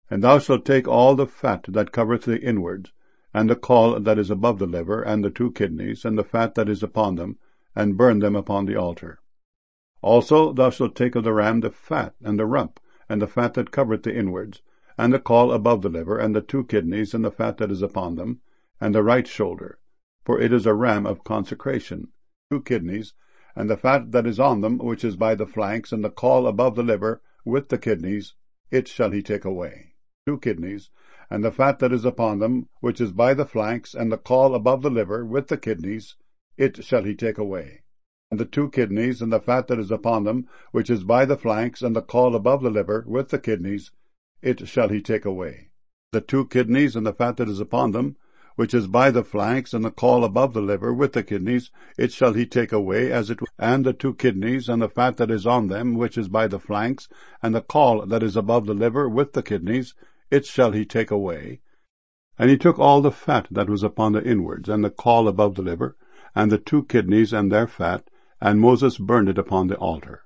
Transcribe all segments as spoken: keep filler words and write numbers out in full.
And thou shalt take all the fat that covereth the inwards, and the caul that is above the liver, and the two kidneys, and the fat that is upon them, and burn them upon the altar. Also thou shalt take of the ram the fat, and the rump, and the fat that covereth the inwards, and the caul above the liver, and the two kidneys, and the fat that is upon them, and the right shoulder, for it is a ram of consecration, two kidneys, and the fat that is on them, which is by the flanks, and the caul above the liver, with the kidneys, it shall he take away. Two kidneys, and the fat that is upon them, which is by the flanks, and the caul above the liver, with the kidneys, it shall he take away. And the two kidneys, and the fat that is upon them, which is by the flanks, and the caul above the liver, with the kidneys, it shall he take away. The two kidneys, and the fat that is upon them, which is by the flanks, and the caul above the liver, with the kidneys, it shall he take away, as it and the two kidneys, and the fat that is on them, which is by the flanks, and the caul that is above the liver, with the kidneys, it shall he take away. And he took all the fat that was upon the inwards, and the caul above the liver, and the two kidneys and their fat, and Moses burned it upon the altar.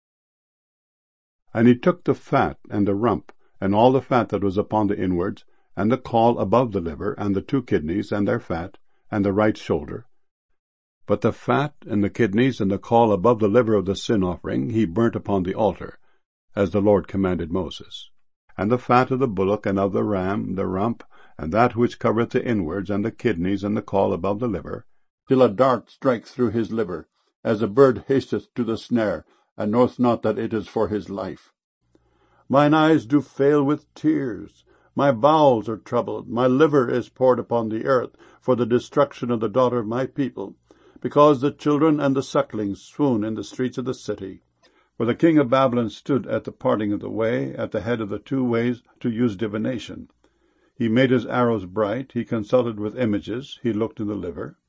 And he took the fat and the rump, and all the fat that was upon the inwards, and the caul above the liver, and the two kidneys and their fat, and the right shoulder. But the fat and the kidneys and the caul above the liver of the sin offering he burnt upon the altar, as the Lord commanded Moses. And the fat of the bullock and of the ram, the rump, and that which covereth the inwards, and the kidneys and the caul above the liver, till a dart strike through his liver, as a bird hasteth to the snare, and knoweth not that it is for his life. Mine eyes do fail with tears, my bowels are troubled, my liver is poured upon the earth, for the destruction of the daughter of my people, because the children and the sucklings swoon in the streets of the city. For the king of Babylon stood at the parting of the way, at the head of the two ways, to use divination. He made his arrows bright, he consulted with images, he looked in the liver.